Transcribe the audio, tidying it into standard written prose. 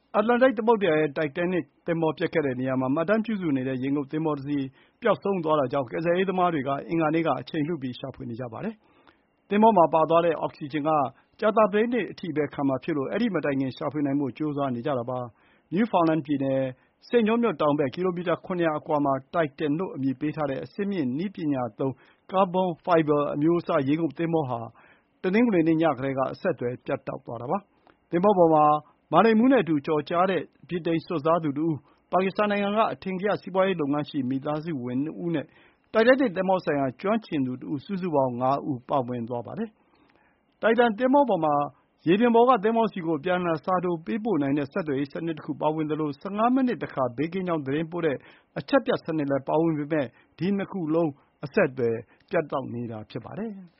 အတ္တလန္တိတ်သမုဒ္ဒရာရဲ့ တိုက်တာနစ်သင်္ဘောပျက်ခဲ့တဲ့နေရာမှာ မှတ်တမ်းပြုစုနေတဲ့ ရေငုပ်သင်္ဘောတစီး ပျောက်ဆုံးသွားတာကြောင့် ကယ်ဆယ်ရေးသမားတွေက အင်္ဂါနေ့က အချိန်လုပြီး ရှာဖွေနေကြပါတယ်။ သင်္ဘောမှာပါသွားတဲ့ အောက်ဆီဂျင်က ကြာသပတေးနေ့အထိပဲ ခံမှာဖြစ်လို့ အဲဒီမတိုင်ခင် ရှာဖွေနိုင်ဖို့ ကြိုးစားနေကြတာပါ။ နယူးဖောင်းလန်းပြည်နယ် St John မြို့တောင်ဘက် ကီလိုမီတာ ၇၀၀ အကွာမှာ Titan လို့ အမည်ပေးထားတဲ့ အဆင့်မြင့်နည်းပညာသုံး ကာဗွန်ဖိုင်ဘာအမျိုးအစား ရေငုပ်သင်္ဘောဟာ တနင်္ဂနွေနေ့ညကတည်းက အဆက်အသွယ်ပြတ်တောက်သွားတာပါ။ သင်္ဘောပေါ်မှာ မာလိန်မှူးနဲ့အတူ ကျော်ကြားတဲ့ ဗြိတိန်စွန့်စားသူတဦး၊ ပါကစ္စတန်နိုင်ငံက အထင်ကရ စီးပွါးရေးလုပ်ငန်းရှိ မိသားစုဝင် ၂ ဦးနဲ့ တိုက်တာနစ်သင်္ဘောဆိုင်ရာ ကျွမ်းကျင်သူတဦး စုစုပေါင်း ၅ ဦး ပါဝင်သွားပါတယ်။ တိုက်တန်သင်္ဘောပေါ်မှာ ရေပြင်ပေါ်က သင်္ဘောဆီကို အပြန်အလှန် စာတိုပေးပို့နိုင်တဲ့ ဆက်သွယ်ရေးစနစ်တခု ပါဝင်သလို ၁၅ မိနစ်တခါ ဘေးကင်းကြောင်း သတင်းပို့တဲ့ အချက်ပြတ်စနစ်လည်း ပါဝင်ပေမဲ့ ဒီ ၂ ခုလုံး အဆက်အသွယ် ပြတ်တောက်နေတာ ဖြစ်ပါတယ်။